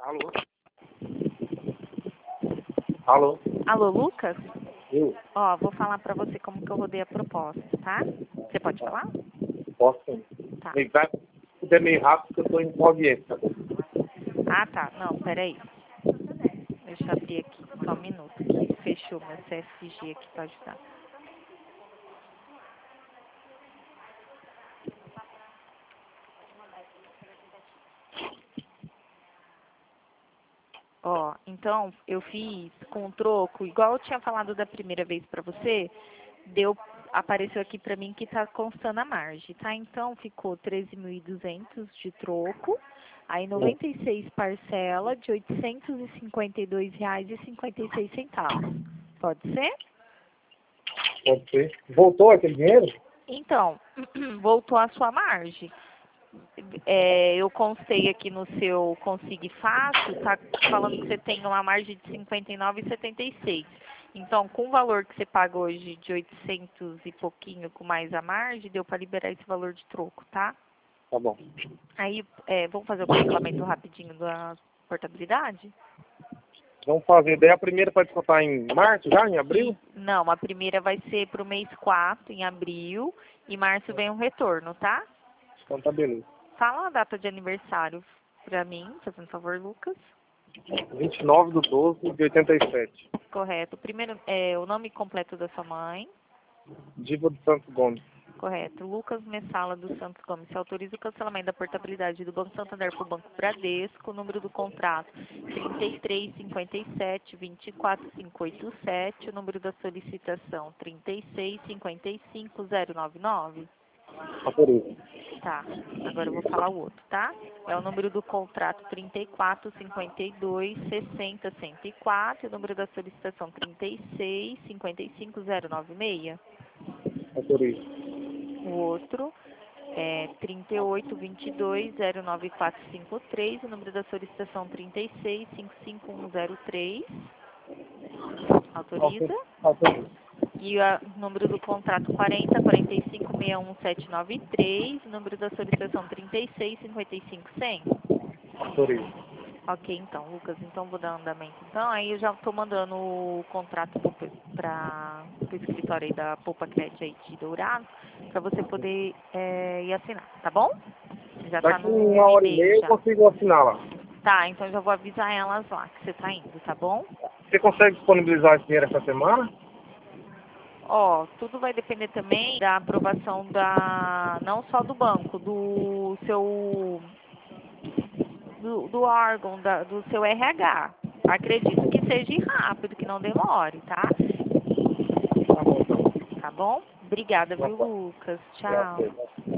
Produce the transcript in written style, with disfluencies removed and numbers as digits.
Alô? Alô? Alô, Lucas? Eu? Ó, vou falar pra você como que eu rodei a proposta, tá? Você pode falar? Posso sim. Tá. Mas vai puder meio rápido porque eu tô em audiência. Ah, tá. Não, peraí. Deixa eu abrir aqui. Só um minuto que fechou meu CFG aqui pra ajudar. Ó, então, eu fiz com o troco, igual eu tinha falado da primeira vez pra você, apareceu aqui pra mim que tá constando a margem, tá? Então, ficou 13.200 de troco, aí 96 parcela de R$ 852,56. Pode ser? Pode ser. Voltou aquele dinheiro? Então, voltou a sua margem. Eu constei aqui no seu Consigne Fácil, tá falando que você tem uma margem de 59,76. Então, com o valor que você paga hoje de 800 e pouquinho com mais a margem, deu para liberar esse valor de troco, tá? Tá bom. Aí, vamos fazer o cancelamento rapidinho da portabilidade? Vamos fazer. Daí a primeira pode descontar em março já, em abril? Não, a primeira vai ser para o mês 4, em abril, e março vem um retorno, tá? Então tá beleza. Fala a data de aniversário para mim, fazendo favor, Lucas. 29/12/87. Correto. Primeiro, o nome completo da sua mãe. Diva do Santos Gomes. Correto. Lucas Messala dos Santos Gomes. Se autoriza o cancelamento da portabilidade do Banco Santander para o Banco Bradesco. O número do contrato 3357-24587. O número da solicitação 3655099. Autoriza. Tá. Agora eu vou falar o outro, tá? É o número do contrato 3452-60-104. O número da solicitação 3655096. Autoriza. O outro é 3822-09453. O número da solicitação 3655103. Autoriza? Autoriza. E o número do contrato 4045611793. O número da solicitação 3655100. Autoriza. Ok, então, Lucas, então vou dar andamento. Então, aí eu já estou mandando o contrato para o escritório aí da Poupa Crédito aí de Dourado, para você poder ir assinar, tá bom? Já está Daqui no uma hora e e-mail meia eu já. consigo assinar lá. Tá, então já vou avisar elas lá que você está indo, tá bom? Você consegue disponibilizar esse dinheiro essa semana? Ó, tudo vai depender também da aprovação não só do banco, do seu do órgão, do seu RH. Acredito que seja rápido, que não demore, tá? Tá bom, então. Tá bom? Obrigada, Tá viu, bom. Lucas? Tchau. Graças.